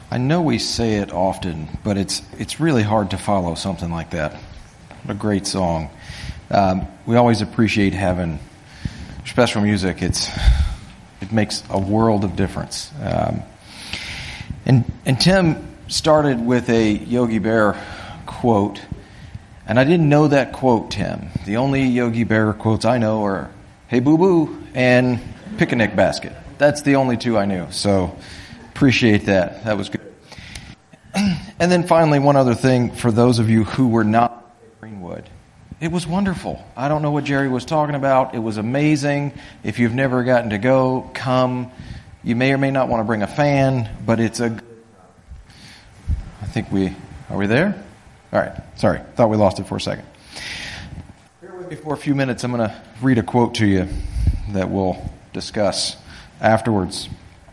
I know we say it often, but it's really hard to follow something like that. What a great song. We always appreciate having special music. It makes a world of difference. And Tim started with a Yogi Bear quote, and I didn't know that quote, Tim. The only Yogi Bear quotes I know are, "Hey boo boo," and "Picnic basket." That's the only two I knew, so appreciate that. That was good. And then finally, one other thing for those of you who were not at Greenwood. It was wonderful. I don't know what Jerry was talking about. It was amazing. If you've never gotten to go, come. You may or may not want to bring a fan, but it's a... I think are we there? All right. Sorry. Thought we lost it for a second. Bear with me for a few minutes. I'm going to read a quote to you that we'll discuss afterwards.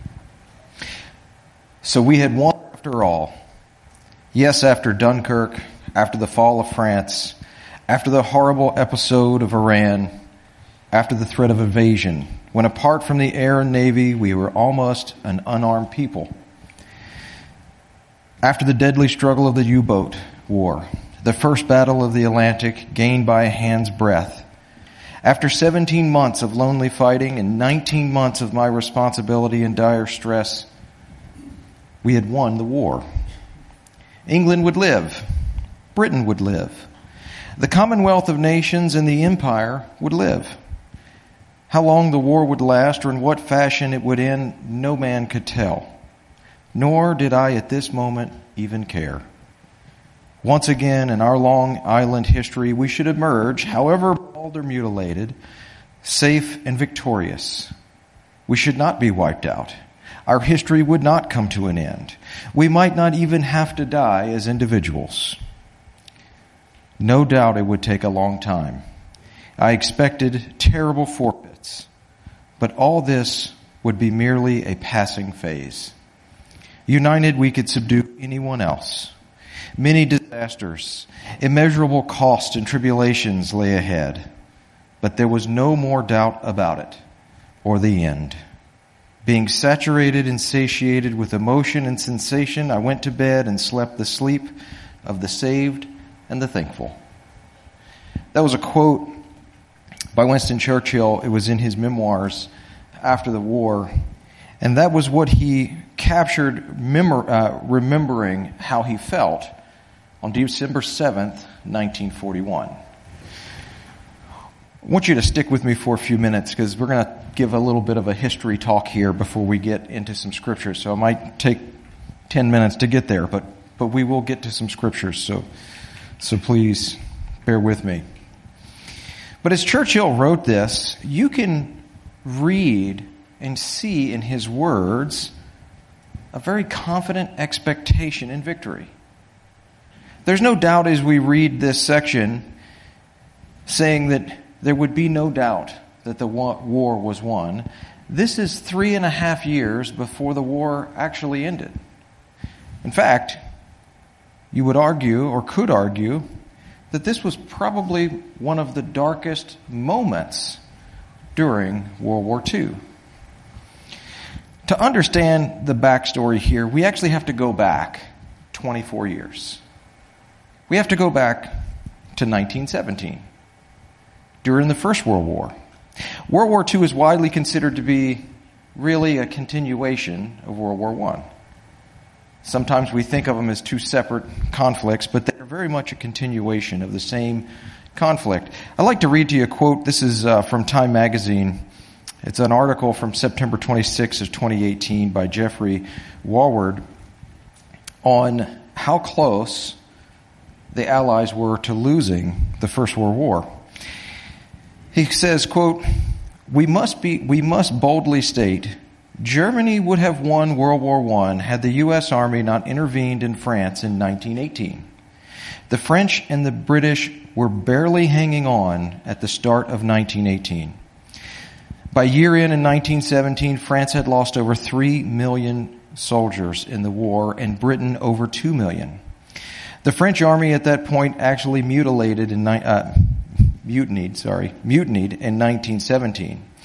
"So we had won after all. Yes, after Dunkirk, after the fall of France, after the horrible episode of Iran, after the threat of invasion, when apart from the air and navy, we were almost an unarmed people. After the deadly struggle of the U-boat war, the first battle of the Atlantic gained by a hand's breadth, after 17 months of lonely fighting and 19 months of my responsibility and dire stress, we had won the war. England would live. Britain would live. The Commonwealth of Nations and the Empire would live. How long the war would last or in what fashion it would end, no man could tell. Nor did I at this moment even care. Once again, in our long island history, we should emerge, however bald or mutilated, safe and victorious. We should not be wiped out. Our history would not come to an end. We might not even have to die as individuals. No doubt it would take a long time. I expected terrible forfeits, but all this would be merely a passing phase. United, we could subdue anyone else. Many disasters, immeasurable costs and tribulations lay ahead, but there was no more doubt about it or the end. Being saturated and satiated with emotion and sensation, I went to bed and slept the sleep of the saved and the thankful." That was a quote by Winston Churchill. It was in his memoirs after the war. And that was what he captured, remembering how he felt on December 7th, 1941. I want you to stick with me for a few minutes because we're going to give a little bit of a history talk here before we get into some scriptures. So it might take 10 minutes to get there, but we will get to some scriptures. So please bear with me. But as Churchill wrote this, you can read and see in his words a very confident expectation in victory. There's no doubt as we read this section saying that there would be no doubt that the war was won. This is 3.5 years before the war actually ended. In fact, you would argue, or could argue, that this was probably one of the darkest moments during World War II. To understand the backstory here, we actually have to go back 24 years. We have to go back to 1917, during the First World War. World War II is widely considered to be really a continuation of World War I. Sometimes we think of them as two separate conflicts, but they're very much a continuation of the same conflict. I'd like to read to you a quote. This is from Time Magazine. It's an article from September 26 of 2018 by Jeffrey Wallward on how close the Allies were to losing the First World War. He says, quote, we must boldly state, Germany would have won World War I had the U.S. Army not intervened in France in 1918. The French and the British were barely hanging on at the start of 1918. By year-end in 1917, France had lost over 3 million soldiers in the war and Britain over 2 million. The French army at that point actually mutinied in 1917.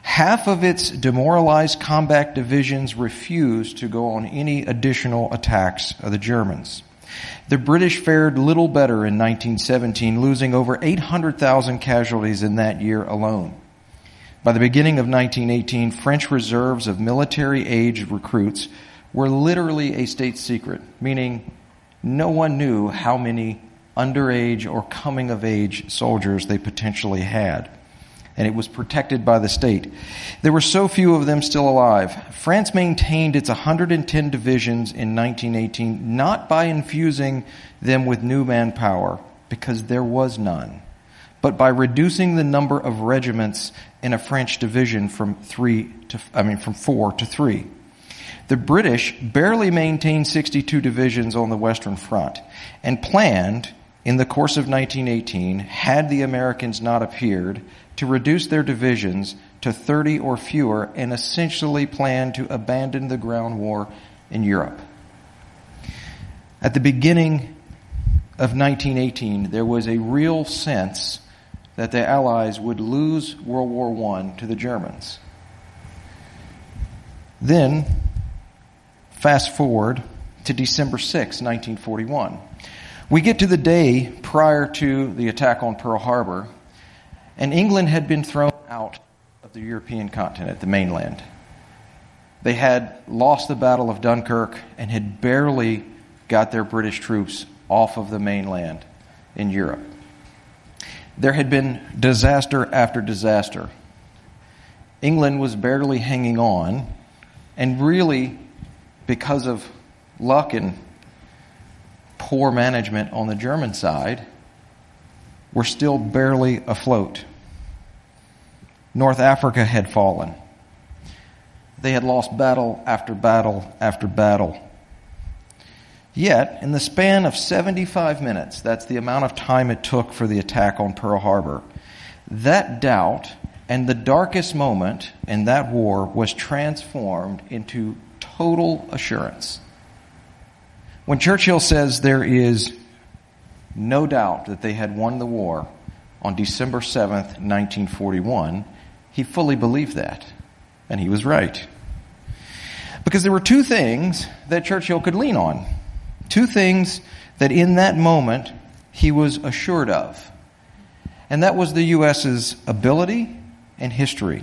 Half of its demoralized combat divisions refused to go on any additional attacks of the Germans. The British fared little better in 1917, losing over 800,000 casualties in that year alone. By the beginning of 1918, French reserves of military-age recruits were literally a state secret, meaning no one knew how many underage or coming-of-age soldiers they potentially had. And it was protected by the state. There were so few of them still alive. France maintained its 110 divisions in 1918, not by infusing them with new manpower, because there was none, but by reducing the number of regiments in a French division from 4 to 3. The British barely maintained 62 divisions on the Western Front and planned, in the course of 1918, had the Americans not appeared, to reduce their divisions to 30 or fewer and essentially planned to abandon the ground war in Europe. At the beginning of 1918, there was a real sense that the Allies would lose World War I to the Germans. Then, fast forward to December 6, 1941. We get to the day prior to the attack on Pearl Harbor, and England had been thrown out of the European continent, the mainland. They had lost the Battle of Dunkirk and had barely got their British troops off of the mainland in Europe. There had been disaster after disaster. England was barely hanging on, and really, because of luck and poor management on the German side, were still barely afloat. North Africa had fallen. They had lost battle after battle after battle. Yet, in the span of 75 minutes, that's the amount of time it took for the attack on Pearl Harbor, that doubt and the darkest moment in that war was transformed into total assurance. When Churchill says there is no doubt that they had won the war on December 7th, 1941, he fully believed that, and he was right. Because there were two things that Churchill could lean on. Two things that in that moment he was assured of. And that was the U.S.'s ability and history.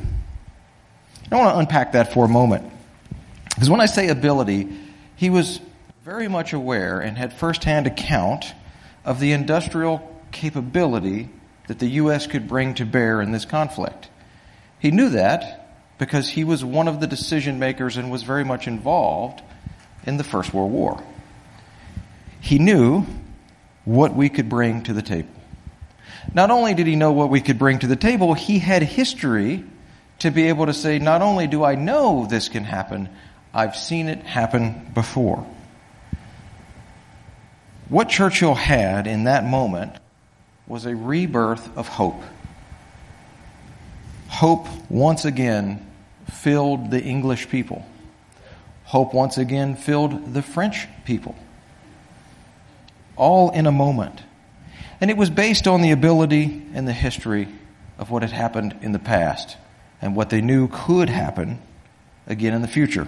I want to unpack that for a moment. Because when I say ability, he was very much aware and had firsthand account of the industrial capability that the U.S. could bring to bear in this conflict. He knew that because he was one of the decision makers and was very much involved in the First World War. He knew what we could bring to the table. Not only did he know what we could bring to the table, he had history to be able to say, not only do I know this can happen, I've seen it happen before. What Churchill had in that moment was a rebirth of hope. Hope once again filled the English people. Hope once again filled the French people. All in a moment. And it was based on the ability and the history of what had happened in the past and what they knew could happen again in the future.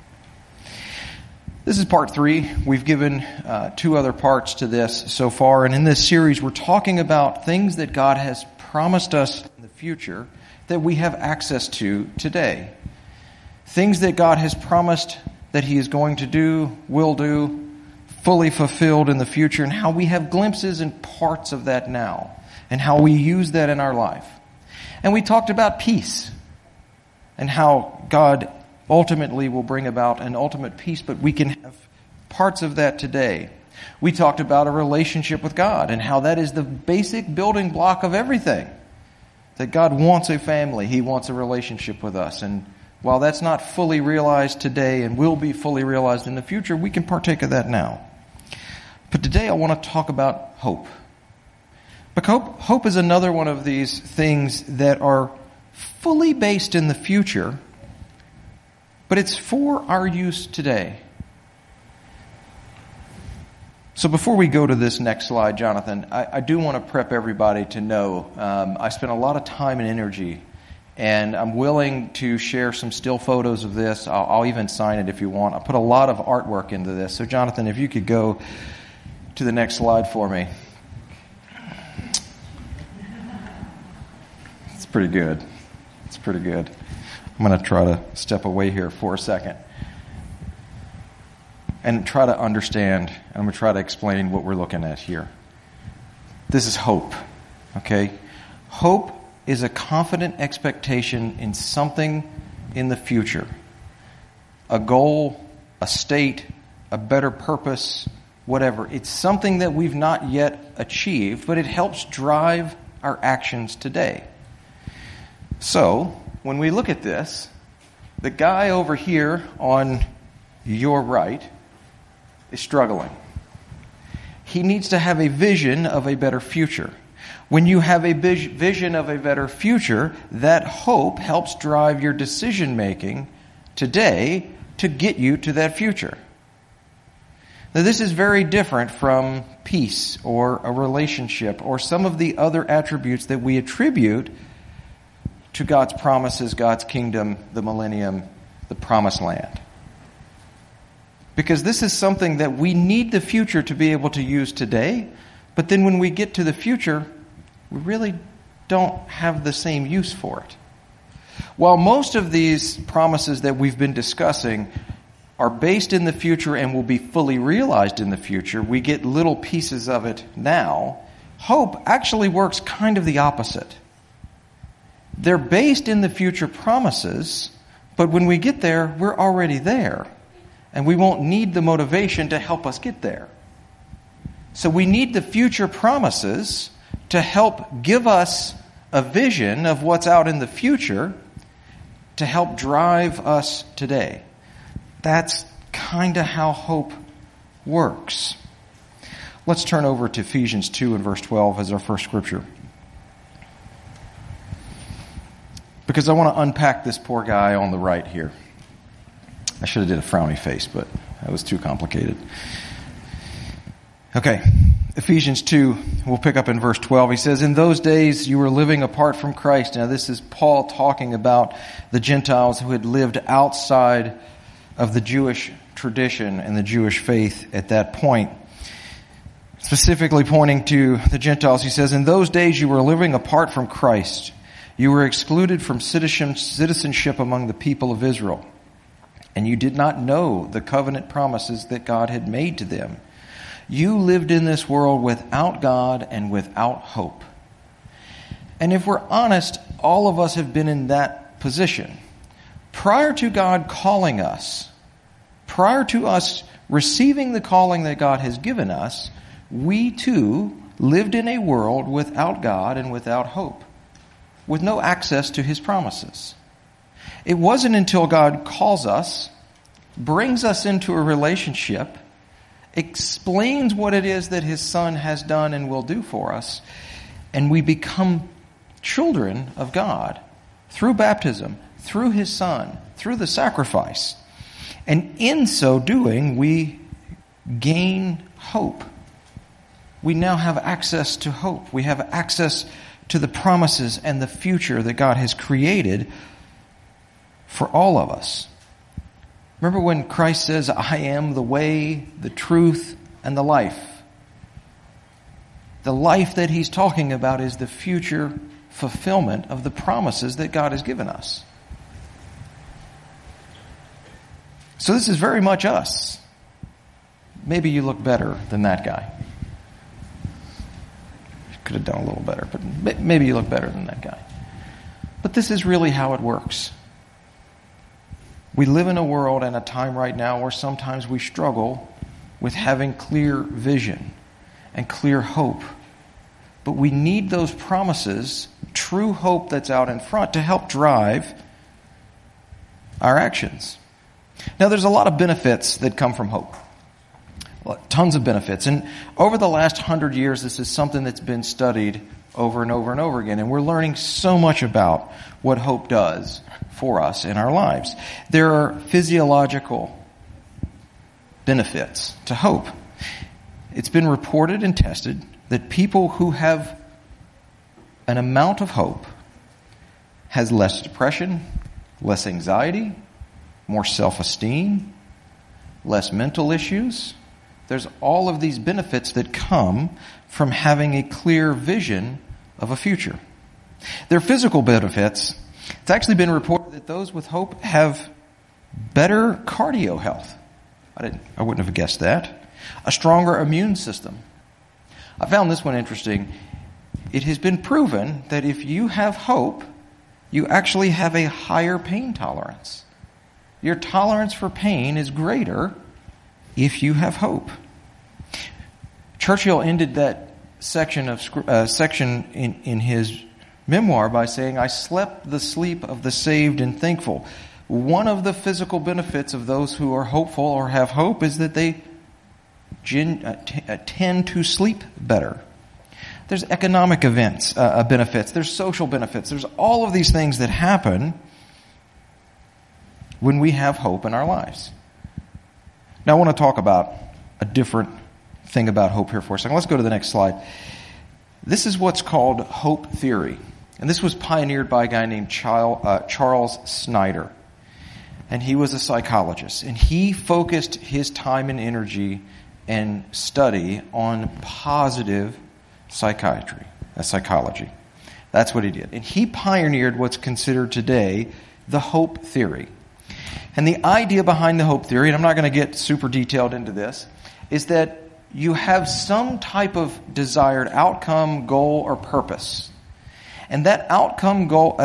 This is part 3. We've given 2 other parts to this so far. And in this series, we're talking about things that God has promised us in the future that we have access to today. Things that God has promised that He is going to do, will do, fully fulfilled in the future, and how we have glimpses and parts of that now, and how we use that in our life. And we talked about peace, and how God ultimately will bring about an ultimate peace, but we can have parts of that today. We talked about a relationship with God, and how that is the basic building block of everything. That God wants a family, He wants a relationship with us, and while that's not fully realized today and will be fully realized in the future, we can partake of that now. But today I want to talk about hope. Because hope is another one of these things that are fully based in the future, but it's for our use today. So before we go to this next slide, Jonathan, I do want to prep everybody to know I spent a lot of time and energy And I'm willing to share some still photos of this. I'll even sign it if you want. I put a lot of artwork into this. So Jonathan, if you could go to the next slide for me. It's pretty good. It's pretty good. I'm going to try to step away here for a second and try to understand. I'm going to try to explain what we're looking at here. This is hope, okay? Hope is a confident expectation in something in the future. A goal, a state, a better purpose, whatever. It's something that we've not yet achieved, but it helps drive our actions today. So, when we look at this, the guy over here on your right is struggling. He needs to have a vision of a better future. When you have a vision of a better future, that hope helps drive your decision making today to get you to that future. Now, this is very different from peace or a relationship or some of the other attributes that we attribute to God's promises, God's kingdom, the millennium, the promised land. Because this is something that we need the future to be able to use today, but then when we get to the future, we really don't have the same use for it. While most of these promises that we've been discussing are based in the future and will be fully realized in the future, we get little pieces of it now. Hope actually works kind of the opposite. They're based in the future promises, but when we get there, we're already there. And we won't need the motivation to help us get there. So we need the future promises to help give us a vision of what's out in the future to help drive us today. That's kind of how hope works. Let's turn over to Ephesians 2 and verse 12 as our first scripture. Because I want to unpack this poor guy on the right here. I should have did a frowny face, but that was too complicated. Okay, Ephesians 2, we'll pick up in verse 12. He says, "In those days you were living apart from Christ." Now this is Paul talking about the Gentiles who had lived outside of the Jewish tradition and the Jewish faith at that point. Specifically pointing to the Gentiles, he says, "In those days you were living apart from Christ. You were excluded from citizenship among the people of Israel, and you did not know the covenant promises that God had made to them. You lived in this world without God and without hope." And if we're honest, all of us have been in that position. Prior to God calling us, prior to us receiving the calling that God has given us, we too lived in a world without God and without hope, with no access to His promises. It wasn't until God calls us, brings us into a relationship, explains what it is that His Son has done and will do for us, and we become children of God through baptism, through His Son, through the sacrifice. And in so doing, we gain hope. We now have access to hope. We have access to the promises and the future that God has created for all of us. Remember when Christ says, "I am the way, the truth, and the life." The life that He's talking about is the future fulfillment of the promises that God has given us. So this is very much us. Maybe you look better than that guy. Could have done a little better, but maybe you look better than that guy. But this is really how it works. We live in a world and a time right now where sometimes we struggle with having clear vision and clear hope. But we need those promises, true hope that's out in front, to help drive our actions. Now, there's a lot of benefits that come from hope. Tons of benefits. And over the last 100 years, this is something that's been studied over and over and over again. And we're learning so much about what hope does for us in our lives. There are physiological benefits to hope. It's been reported and tested that people who have an amount of hope has less depression, less anxiety, more self-esteem, less mental issues. There's all of these benefits that come from having a clear vision of a future. Their physical benefits, it's actually been reported that those with hope have better cardio health. I wouldn't have guessed that. A stronger immune system. I found this one interesting. It has been proven that if you have hope, you actually have a higher pain tolerance. Your tolerance for pain is greater if you have hope. Churchill ended that section in his memoir by saying, "I slept the sleep of the saved and thankful." One of the physical benefits of those who are hopeful or have hope is that they tend to sleep better. There's economic benefits. There's social benefits. There's all of these things that happen when we have hope in our lives. Now I want to talk about a different thing about hope here for a second. Let's go to the next slide. This is what's called hope theory. And this was pioneered by a guy named Charles Snyder. And he was a psychologist. And he focused his time and energy and study on positive psychology. That's what he did. And he pioneered what's considered today the hope theory. And the idea behind the hope theory, and I'm not going to get super detailed into this, is that you have some type of desired outcome, goal, or purpose. And that outcome, goal,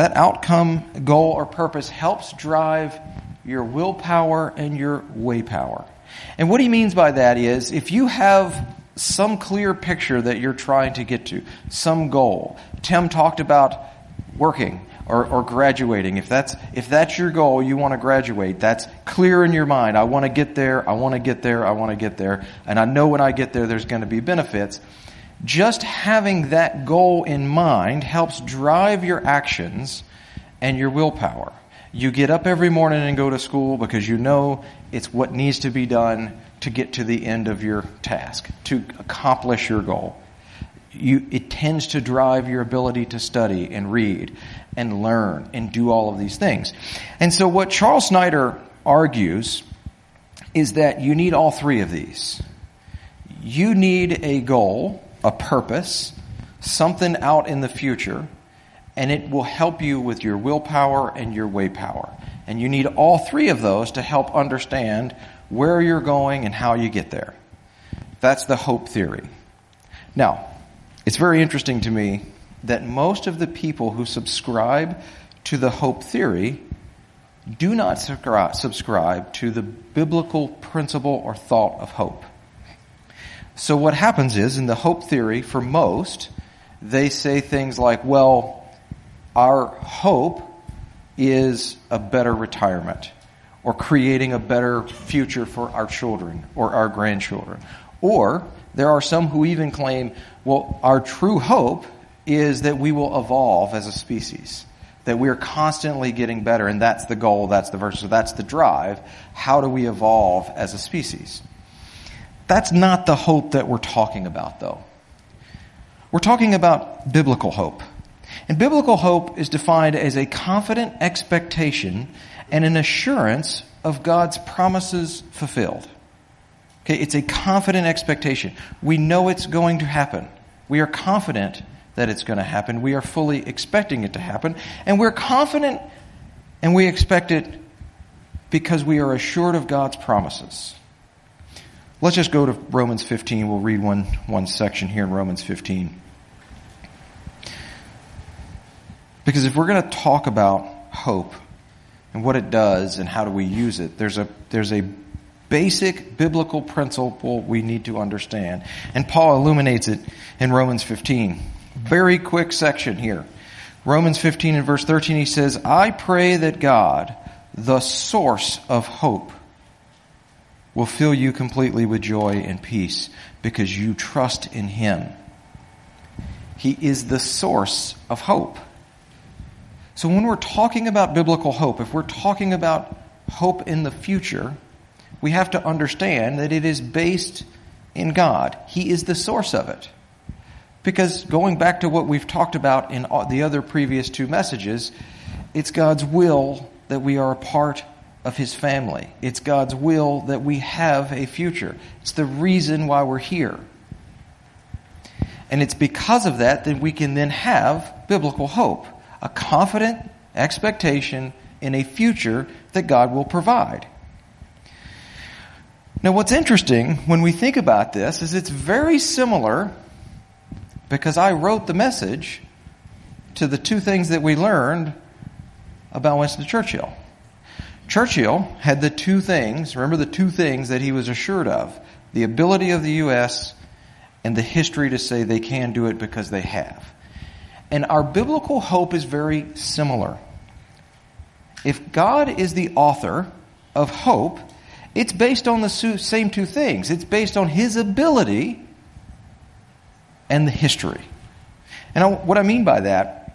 or purpose helps drive your willpower and your way power. And what he means by that is, if you have some clear picture that you're trying to get to, some goal. Tim talked about working or graduating. If that's your goal, you want to graduate, that's clear in your mind. I want to get there, I want to get there, I want to get there. And I know when I get there, there's going to be benefits. Just having that goal in mind helps drive your actions and your willpower. You get up every morning and go to school because you know it's what needs to be done to get to the end of your task, to accomplish your goal. It tends to drive your ability to study and read and learn and do all of these things. And so what Charles Snyder argues is that you need all three of these. You need a goal, a purpose, something out in the future, and it will help you with your willpower and your way power. And you need all three of those to help understand where you're going and how you get there. That's the hope theory. Now, it's very interesting to me that most of the people who subscribe to the hope theory do not subscribe to the biblical principle or thought of hope. So what happens is, in the hope theory, for most, they say things like, well, our hope is a better retirement, or creating a better future for our children or our grandchildren. Or there are some who even claim, well, our true hope is that we will evolve as a species, that we are constantly getting better, and that's the goal, that's the verse, so that's the drive. How do we evolve as a species? That's not the hope that we're talking about, though. We're talking about biblical hope. And biblical hope is defined as a confident expectation and an assurance of God's promises fulfilled. Okay, it's a confident expectation. We know it's going to happen. We are confident that it's going to happen. We are fully expecting it to happen. And we're confident and we expect it because we are assured of God's promises. Let's just go to Romans 15. We'll read one section here in Romans 15. Because if we're going to talk about hope and what it does and how do we use it, there's a basic biblical principle we need to understand. And Paul illuminates it in Romans 15. Very quick section here. Romans 15 and verse 13, he says, I pray that God, the source of hope, will fill you completely with joy and peace because you trust in Him. He is the source of hope. So when we're talking about biblical hope, if we're talking about hope in the future, we have to understand that it is based in God. He is the source of it. Because going back to what we've talked about in the other previous two messages, it's God's will that we are a part of His family. It's God's will that we have a future. It's the reason why we're here. And it's because of that that we can then have biblical hope, a confident expectation in a future that God will provide. Now, what's interesting when we think about this is it's very similar, because I wrote the message, to the two things that we learned about Winston Churchill. Churchill had the two things, remember the two things that he was assured of: the ability of the U.S. and the history to say they can do it because they have. And our biblical hope is very similar. If God is the author of hope, it's based on the same two things. It's based on His ability and the history. And what I mean by that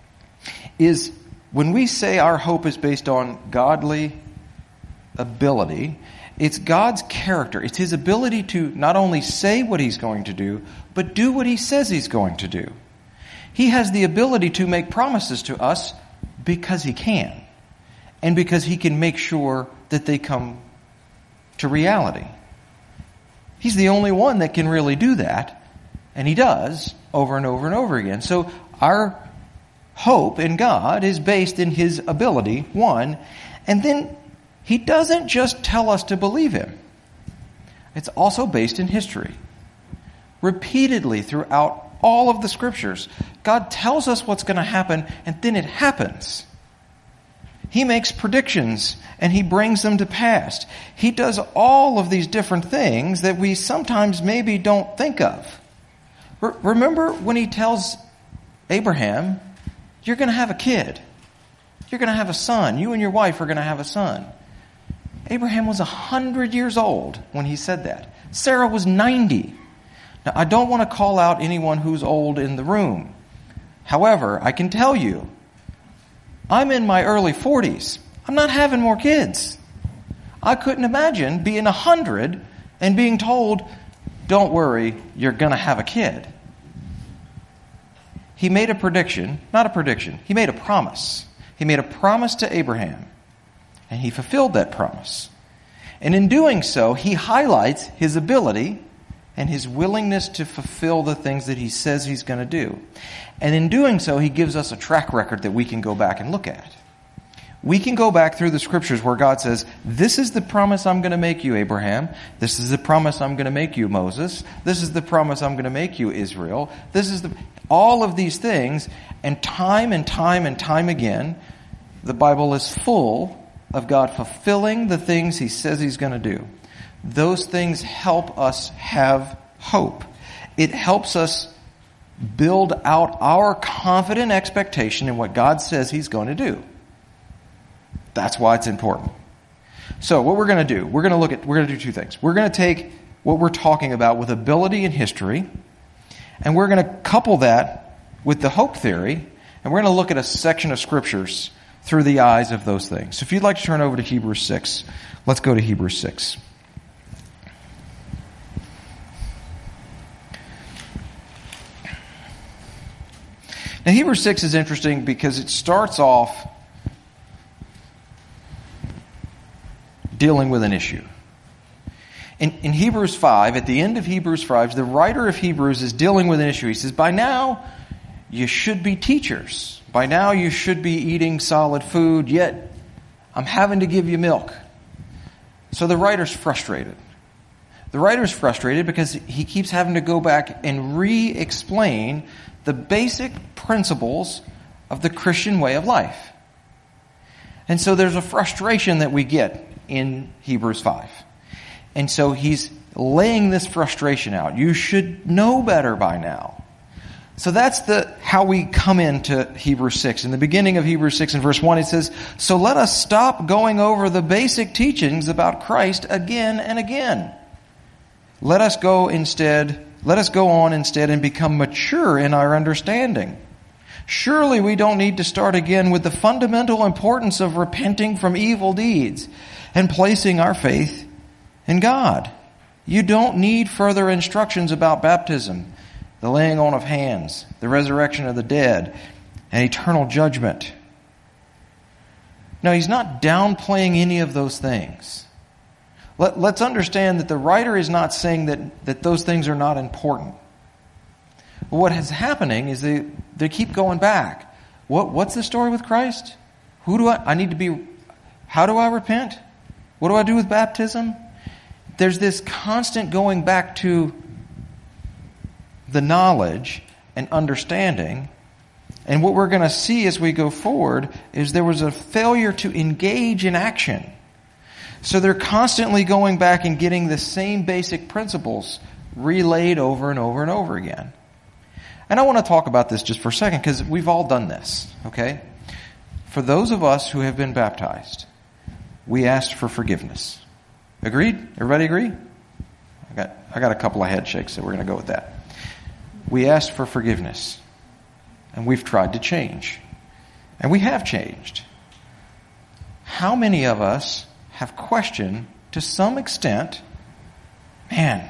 is when we say our hope is based on godly ability, it's God's character. It's His ability to not only say what He's going to do, but do what He says He's going to do. He has the ability to make promises to us because He can, and because He can make sure that they come to reality. He's the only one that can really do that, and He does over and over and over again. So our hope in God is based in His ability, one, and then He doesn't just tell us to believe Him. It's also based in history. Repeatedly throughout all of the Scriptures, God tells us what's going to happen, and then it happens. He makes predictions, and He brings them to pass. He does all of these different things that we sometimes maybe don't think of. Remember when He tells Abraham, you're going to have a kid. You're going to have a son. You and your wife are going to have a son. Abraham was 100 years old when he said that. Sarah was 90. Now, I don't want to call out anyone who's old in the room. However, I can tell you, I'm in my early 40s. I'm not having more kids. I couldn't imagine being 100 and being told, don't worry, you're going to have a kid. He made a prediction, not a prediction. He made a promise. He made a promise to Abraham, and He fulfilled that promise. And in doing so, He highlights His ability and His willingness to fulfill the things that He says He's going to do. And in doing so, He gives us a track record that we can go back and look at. We can go back through the Scriptures where God says, this is the promise I'm going to make you, Abraham. This is the promise I'm going to make you, Moses. This is the promise I'm going to make you, Israel. All of these things, and time again, the Bible is full of God fulfilling the things He says He's going to do. Those things help us have hope. It helps us build out our confident expectation in what God says He's going to do. That's why it's important. So what we're going to do, we're going to do two things. We're going to take what we're talking about with ability and history, and we're going to couple that with the hope theory, and we're going to look at a section of Scriptures through the eyes of those things. So if you'd like to turn over to Hebrews 6, let's go to Hebrews 6. Now Hebrews 6 is interesting because it starts off dealing with an issue. In Hebrews 5, at the end of Hebrews 5, the writer of Hebrews is dealing with an issue. He says, by now you should be teachers. By now you should be eating solid food, yet I'm having to give you milk. So the writer's frustrated. The writer's frustrated because he keeps having to go back and re-explain the basic principles of the Christian way of life. And so there's a frustration that we get in Hebrews 5. And so he's laying this frustration out. You should know better by now. So that's how we come into Hebrews 6. In the beginning of Hebrews 6 in verse 1, it says, so let us stop going over the basic teachings about Christ again and again. Let us go on instead and become mature in our understanding. Surely we don't need to start again with the fundamental importance of repenting from evil deeds and placing our faith in God. You don't need further instructions about baptism. the laying on of hands, the resurrection of the dead, and eternal judgment. Now, he's not downplaying any of those things. Let's understand that the writer is not saying that those things are not important. What is happening is they keep going back. What's the story with Christ? Who do I need to be? How do I repent? What do I do with baptism? There's this constant going back to the knowledge and understanding. And what we're going to see as we go forward is there was a failure to engage in action. So they're constantly going back and getting the same basic principles relayed over and over and over again. And I want to talk about this just for a second because we've all done this, okay? For those of us who have been baptized, we asked for forgiveness. Agreed? Everybody agree? I got a couple of head shakes, so we're going to go with that. We asked for forgiveness. And we've tried to change. And we have changed. How many of us have questioned, to some extent, man,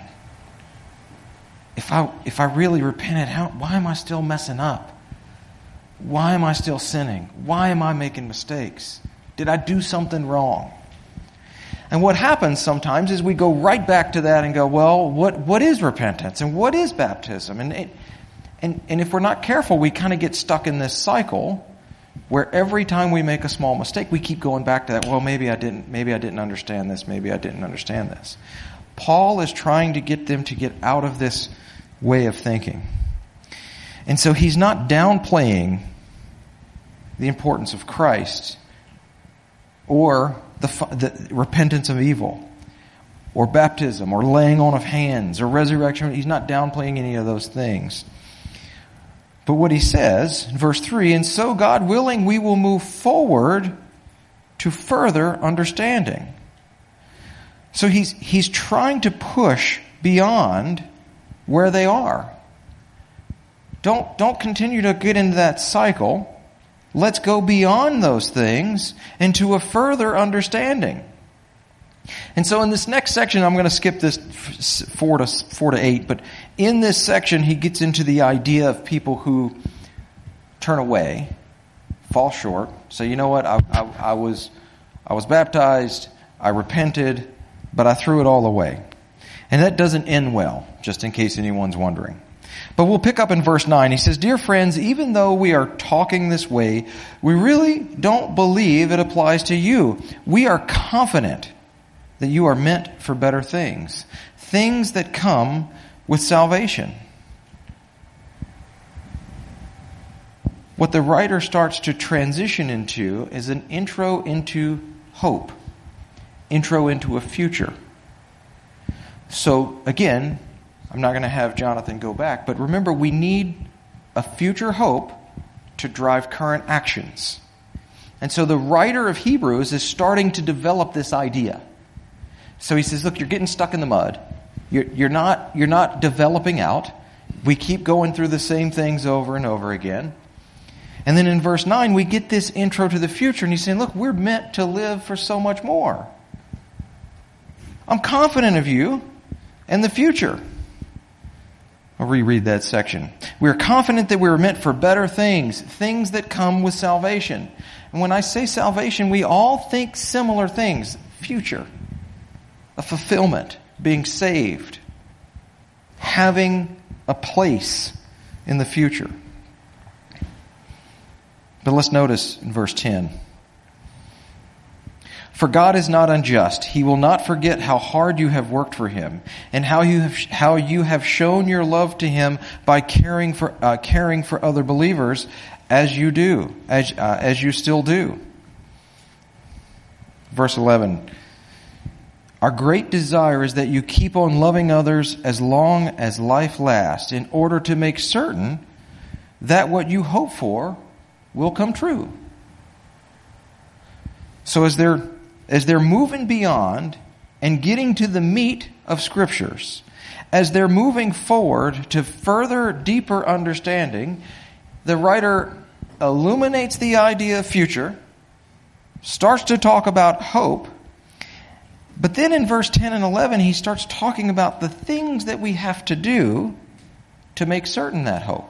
if I really repented, why am I still messing up? Why am I still sinning? Why am I making mistakes? Did I do something wrong? And what happens sometimes is we go right back to that and go, well, what is repentance? And what is baptism? And if we're not careful, we kind of get stuck in this cycle where every time we make a small mistake, we keep going back to that. Well, maybe I didn't understand this. Maybe I didn't understand this. Paul is trying to get them to get out of this way of thinking. And so he's not downplaying the importance of Christ or the repentance of evil or baptism or laying on of hands or resurrection. He's not downplaying any of those things. But what he says in verse 3, and so God willing, we will move forward to further understanding. So he's trying to push beyond where they are. Don't continue to get into that cycle. Let's go beyond those things into a further understanding. And so in this next section, I'm going to skip this 4 to 8, but in this section, he gets into the idea of people who turn away, fall short, say, you know what, I was baptized, I repented, but I threw it all away. And that doesn't end well, just in case anyone's wondering. But we'll pick up in verse 9. He says, dear friends, even though we are talking this way, we really don't believe it applies to you. We are confident that you are meant for better things, things that come with salvation. What the writer starts to transition into is an intro into hope, intro into a future. So again, I'm not going to have Jonathan go back, but remember, we need a future hope to drive current actions. And so the writer of Hebrews is starting to develop this idea. So he says, look, you're getting stuck in the mud. You're not developing out. We keep going through the same things over and over again. And then in verse 9, we get this intro to the future. And he's saying, look, we're meant to live for so much more. I'm confident of you and the future. I'll reread that section. We are confident that we are meant for better things, things that come with salvation. And when I say salvation, we all think similar things. Future, a fulfillment, being saved, having a place in the future. But let's notice in verse 10. For God is not unjust. He will not forget how hard you have worked for Him and how you have shown your love to Him by caring for other believers as you still do. Verse 11. Our great desire is that you keep on loving others as long as life lasts, in order to make certain that what you hope for will come true. So as they're moving beyond and getting to the meat of Scriptures, as they're moving forward to further, deeper understanding, the writer illuminates the idea of future, starts to talk about hope, but then in verse 10 and 11, he starts talking about the things that we have to do to make certain that hope.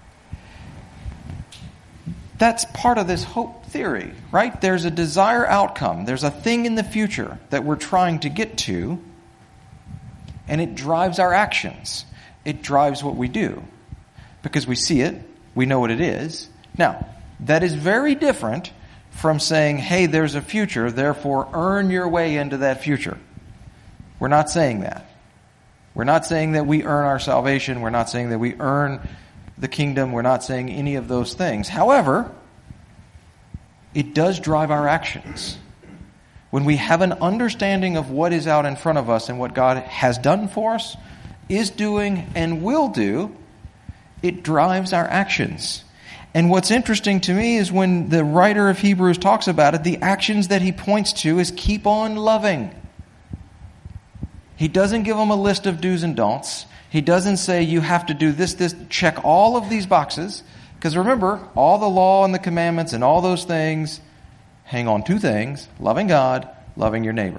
That's part of this hope theory, right? There's a desire outcome. There's a thing in the future that we're trying to get to, and it drives our actions. It drives what we do because we see it, we know what it is. Now, that is very different from saying, hey, there's a future, therefore earn your way into that future. We're not saying that. We're not saying that we earn our salvation. We're not saying that we earn the kingdom. We're not saying any of those things. However, it does drive our actions. When we have an understanding of what is out in front of us and what God has done for us, is doing, and will do, it drives our actions. And what's interesting to me is when the writer of Hebrews talks about it, the actions that he points to is keep on loving. He doesn't give them a list of do's and don'ts. He doesn't say you have to do this, check all of these boxes. Because remember, all the law and the commandments and all those things hang on two things: loving God, loving your neighbor.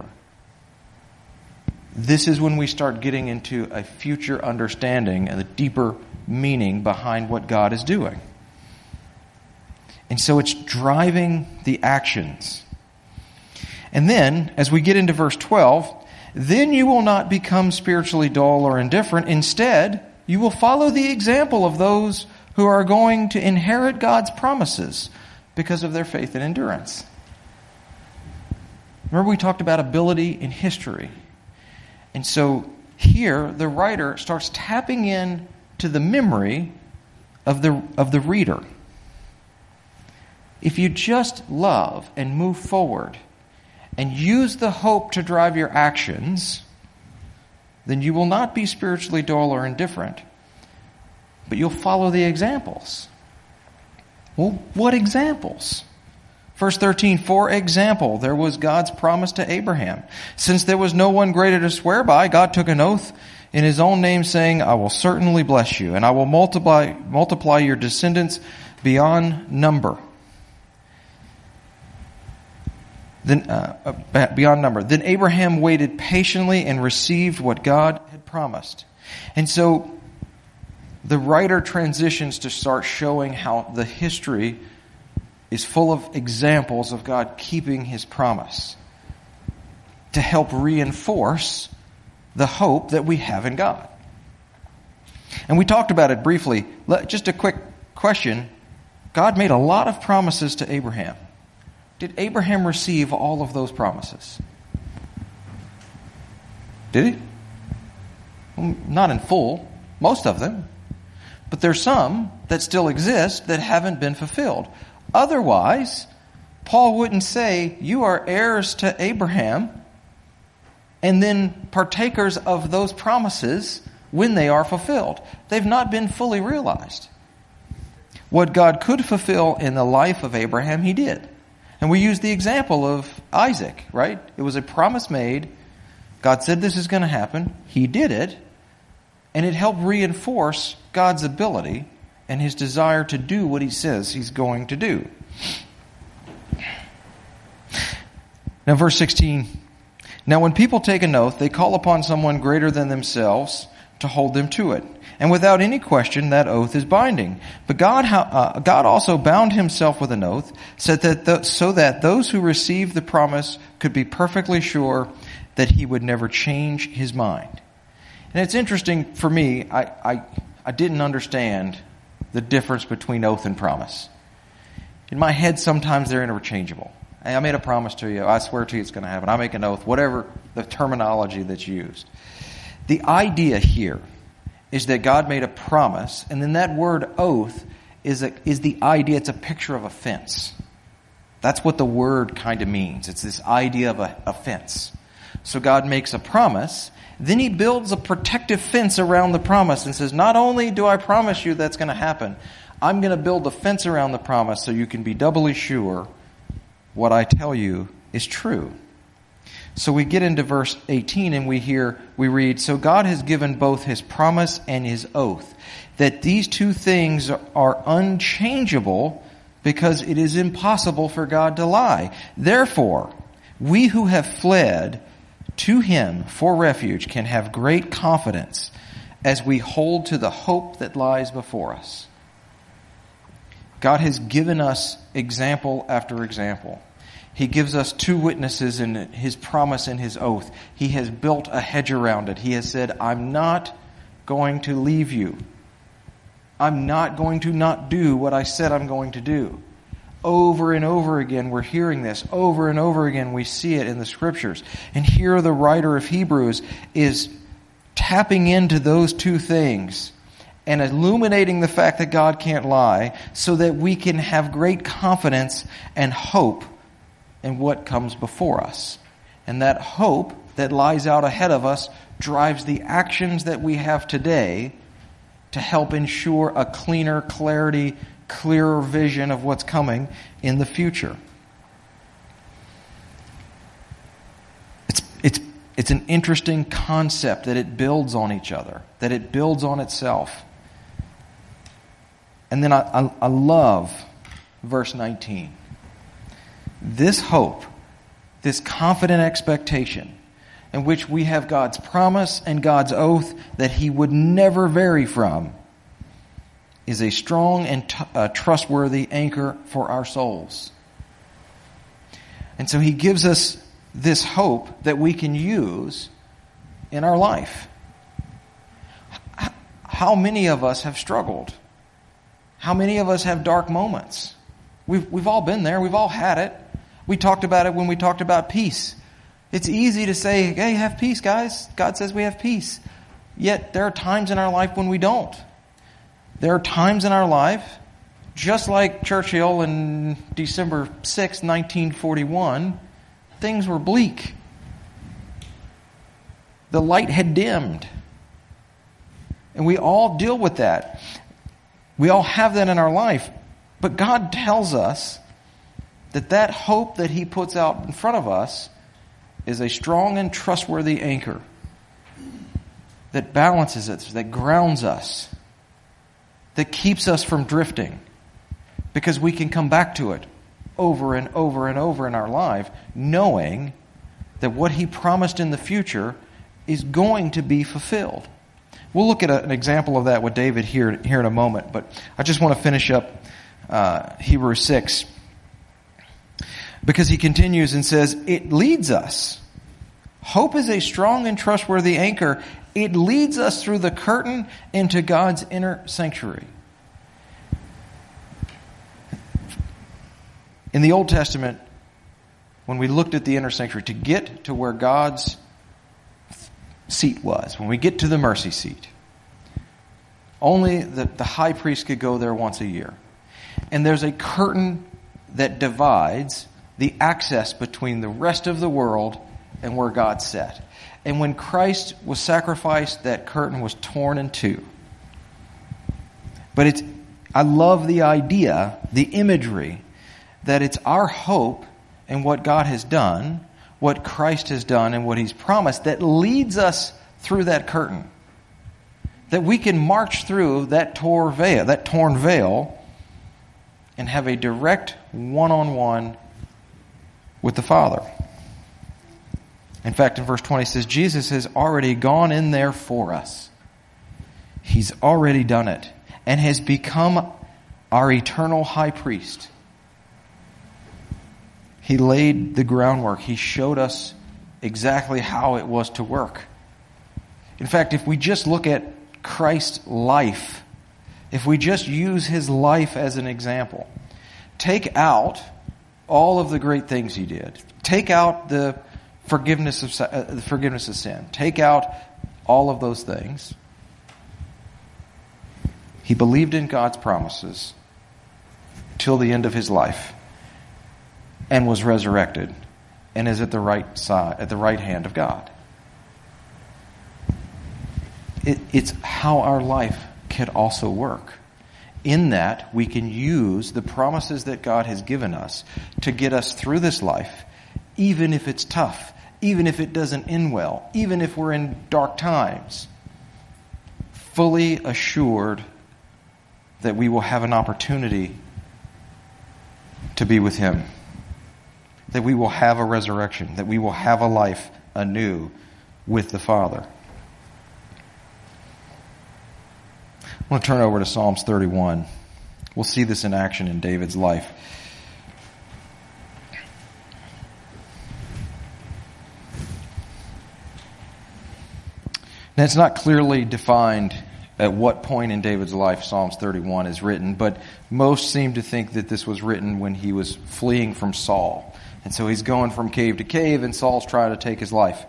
This is when we start getting into a future understanding and the deeper meaning behind what God is doing. And so it's driving the actions. And then, as we get into verse 12, then you will not become spiritually dull or indifferent. Instead, you will follow the example of those who are going to inherit God's promises because of their faith and endurance. Remember, we talked about ability in history. And so here, the writer starts tapping in to the memory of the reader. If you just love and move forward and use the hope to drive your actions, then you will not be spiritually dull or indifferent, but you'll follow the examples. Well, what examples? Verse 13, for example, there was God's promise to Abraham. Since there was no one greater to swear by, God took an oath in his own name, saying, I will certainly bless you, and I will multiply your descendants beyond number. Beyond number. Then Abraham waited patiently and received what God had promised. And so the writer transitions to start showing how the history is full of examples of God keeping his promise to help reinforce the hope that we have in God. And we talked about it briefly. Just a quick question. God made a lot of promises to Abraham. Did Abraham receive all of those promises? Did he? Well, not in full, most of them. But there's some that still exist that haven't been fulfilled. Otherwise, Paul wouldn't say, you are heirs to Abraham and then partakers of those promises when they are fulfilled. They've not been fully realized. What God could fulfill in the life of Abraham, he did. And we use the example of Isaac, right? It was a promise made. God said this is going to happen. He did it. And it helped reinforce God's ability and his desire to do what he says he's going to do. Now, verse 16. Now, when people take an oath, they call upon someone greater than themselves to hold them to it. And without any question, that oath is binding. But God also bound himself with an oath, so that those who received the promise could be perfectly sure that he would never change his mind. And it's interesting for me, I didn't understand the difference between oath and promise. In my head, sometimes they're interchangeable. Hey, I made a promise to you. I swear to you it's going to happen. I make an oath, whatever the terminology that's used. The idea here is that God made a promise, and then that word oath is the idea, it's a picture of a fence. That's what the word kind of means. It's this idea of a fence. So God makes a promise, then he builds a protective fence around the promise and says, not only do I promise you that's going to happen, I'm going to build a fence around the promise so you can be doubly sure what I tell you is true. So we get into verse 18 and we read, so God has given both his promise and his oath, that these two things are unchangeable because it is impossible for God to lie. Therefore, we who have fled to him for refuge can have great confidence as we hold to the hope that lies before us. God has given us example after example. He gives us two witnesses in His promise and His oath. He has built a hedge around it. He has said, I'm not going to leave you. I'm not going to not do what I said I'm going to do. Over and over again, we're hearing this. Over and over again, we see it in the Scriptures. And here the writer of Hebrews is tapping into those two things and illuminating the fact that God can't lie so that we can have great confidence and hope in what comes before us. And that hope that lies out ahead of us drives the actions that we have today to help ensure a cleaner clearer vision of what's coming in the future. It's an interesting concept that it builds on each other, that it builds on itself. And then I love verse 19. This hope, this confident expectation in which we have God's promise and God's oath that He would never vary from, is a strong and trustworthy anchor for our souls. And so He gives us this hope that we can use in our life. How many of us have struggled? How many of us have dark moments? We've all been there. We've all had it. We talked about it when we talked about peace. It's easy to say, hey, have peace, guys. God says we have peace. Yet there are times in our life when we don't. There are times in our life, just like Churchill in December 6, 1941, things were bleak. The light had dimmed. And we all deal with that. We all have that in our life. But God tells us that hope that He puts out in front of us is a strong and trustworthy anchor that balances us, that grounds us, that keeps us from drifting, because we can come back to it over and over and over in our life, knowing that what He promised in the future is going to be fulfilled. We'll look at an example of that with David here in a moment, but I just want to finish up Hebrews 6, because he continues and says, it leads us. Hope is a strong and trustworthy anchor. It leads us through the curtain into God's inner sanctuary. In the Old Testament, when we looked at the inner sanctuary, to get to where God's seat was, when we get to the mercy seat, only the high priest could go there once a year. And there's a curtain that divides the access between the rest of the world and where God sat. And when Christ was sacrificed, that curtain was torn in two. But I love the idea, the imagery, that it's our hope in what God has done, what Christ has done, and what He's promised that leads us through that curtain. That we can march through that torn veil, and have a direct one-on-one with the Father. In fact, in verse 20 it says, Jesus has already gone in there for us. He's already done it and has become our eternal high priest. He laid the groundwork. He showed us exactly how it was to work. In fact, if we just look at Christ's life, if we just use His life as an example, take out all of the great things He did. Take out the forgiveness of sin. Take out all of those things. He believed in God's promises till the end of His life and was resurrected and is at the right side, at the right hand of God. It's how our life could also work. In that, we can use the promises that God has given us to get us through this life, even if it's tough, even if it doesn't end well, even if we're in dark times, fully assured that we will have an opportunity to be with Him, that we will have a resurrection, that we will have a life anew with the Father. I want to turn over to Psalms 31. We'll see this in action in David's life. Now, it's not clearly defined at what point in David's life Psalms 31 is written, but most seem to think that this was written when he was fleeing from Saul. And so he's going from cave to cave, and Saul's trying to take his life.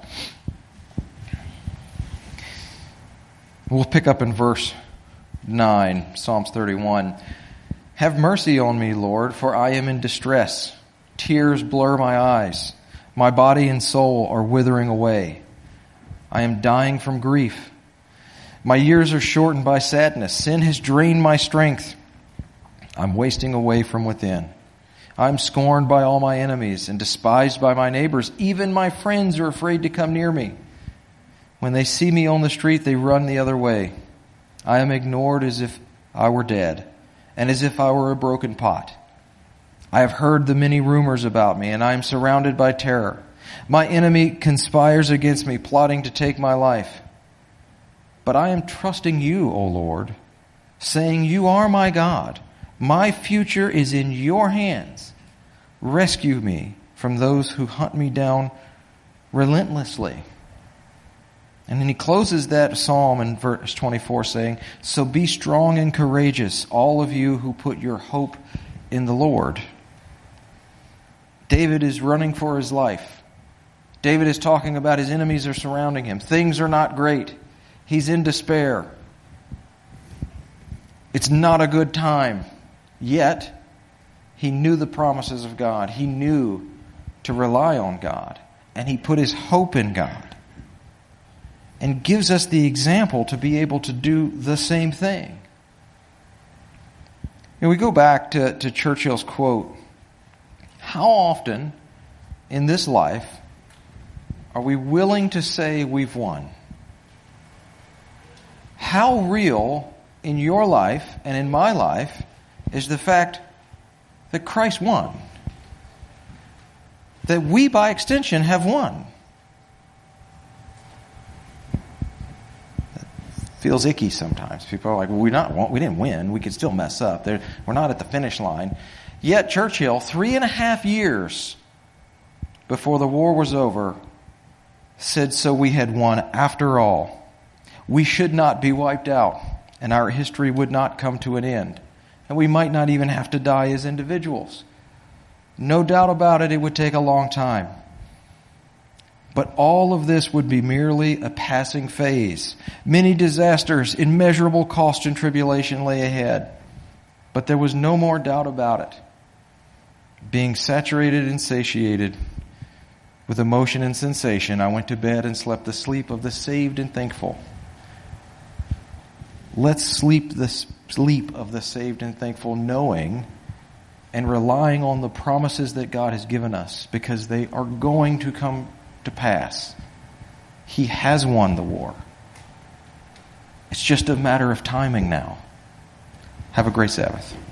We'll pick up in verse 9, Psalms 31. Have mercy on me, Lord, for I am in distress. Tears blur my eyes. My body and soul are withering away. I am dying from grief. My years are shortened by sadness. Sin has drained my strength. I'm wasting away from within. I'm scorned by all my enemies and despised by my neighbors. Even my friends are afraid to come near me. When they see me on the street, they run the other way. I am ignored as if I were dead, and as if I were a broken pot. I have heard the many rumors about me, and I am surrounded by terror. My enemy conspires against me, plotting to take my life. But I am trusting you, O Lord, saying, you are my God. My future is in your hands. Rescue me from those who hunt me down relentlessly. And then he closes that psalm in verse 24 saying, so be strong and courageous, all of you who put your hope in the Lord. David is running for his life. David is talking about his enemies are surrounding him. Things are not great. He's in despair. It's not a good time. Yet, he knew the promises of God. He knew to rely on God. And he put his hope in God. And gives us the example to be able to do the same thing. And we go back to Churchill's quote. How often in this life are we willing to say we've won? How real in your life and in my life is the fact that Christ won? That we, by extension, have won. That feels icky sometimes. People are like, well, we didn't win. We could still mess up. We're not at the finish line. Yet Churchill, 3.5 years before the war was over, said, so we had won after all. We should not be wiped out, and our history would not come to an end. And we might not even have to die as individuals. No doubt about it, it would take a long time. But all of this would be merely a passing phase. Many disasters, immeasurable cost and tribulation lay ahead. But there was no more doubt about it. Being saturated and satiated with emotion and sensation, I went to bed and slept the sleep of the saved and thankful. Let's sleep the sleep of the saved and thankful, knowing and relying on the promises that God has given us, because they are going to come to pass. He has won the war. It's just a matter of timing now. Have a great Sabbath.